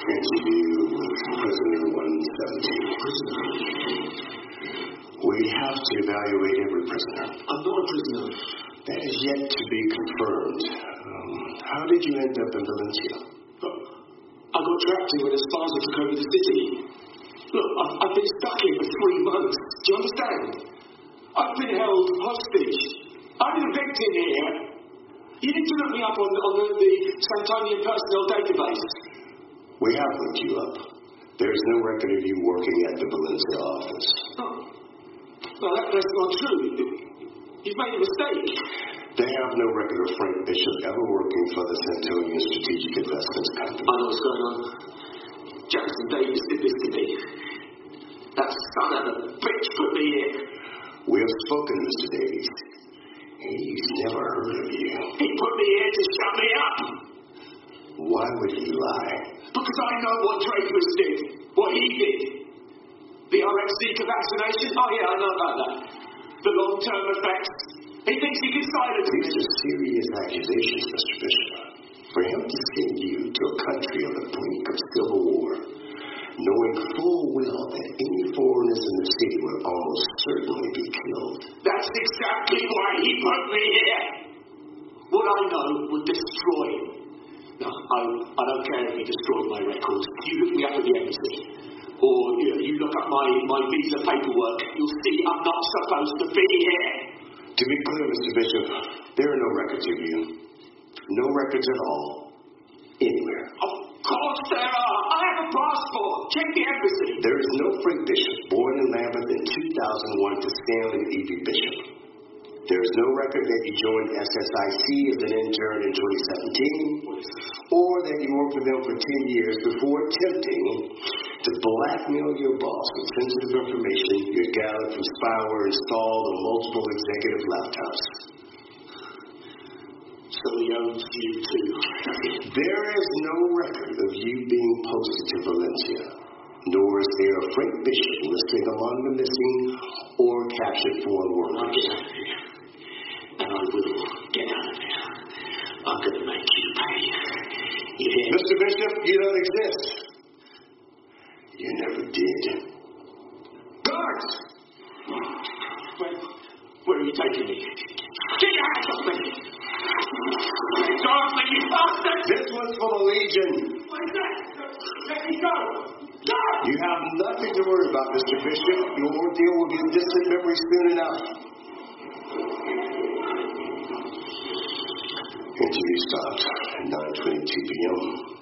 Interview with prisoner 117. We have to evaluate every prisoner. I'm not a prisoner. That is yet to be confirmed. How did you end up in Valencia? I got trapped here when Esparza took over the city. Look, I've been stuck here for 3 months. Do you understand? I've been held hostage. I'm a victim here. You need to look me up on the Santonian personnel database. We have looked you up. There's no record of you working at the Valencia office. Oh. Well, that's not true. You've made a mistake. They have no record of Frank Bishop ever working for the Santonian Strategic Investments Company. I know what's going on. Jackson Davis did this to me. That son of a bitch put me here. We have spoken, Mr. Davies. He's never heard of you. He put me here to shut me up. Why would he lie? Because I know what Dreyfus did. What he did. The RX-Zika vaccination? Oh yeah, I know about that. The long-term effects. He thinks he can silence me. These are serious accusations, Mr. Bishop. For him to send you to a country on the brink of civil war, knowing full well that any foreigners in the city would almost certainly be killed. That's exactly why he put me here. What I know would destroy him. No, I don't care if he destroyed my records. You look me up at the embassy. Or you look up my visa paperwork. You'll see I'm not supposed to be here. To be clear, Mr. Bishop, there are no records of you. No records at all. Anywhere. Of course there are. I have a passport. Check the embassy. There is no Frank Bishop born in Lambeth in 2001 to Stanley E.V. Bishop. There is no record that you joined SSIC as an intern in 2017, or that you worked with them for 10 years before attempting to blackmail your boss with sensitive information you had gathered from spyware installed on multiple executive laptops. So he owns you too. There is no record of you being posted to Valencia, nor is there a Frank Bishop listed among the missing or captured foreign workers. And I will get out of here. I'm going to make you pay. You hear? Mr. Bishop, you don't exist. You never did. Guards! Where are you taking me? Get your hands off me! Guards, you bastard! This one's for the Legion. What is that? Let me go! Guards! You have nothing to worry about, Mr. Bishop. Your ordeal will be a distant memory soon enough. Interview stopped at 9:22 p.m.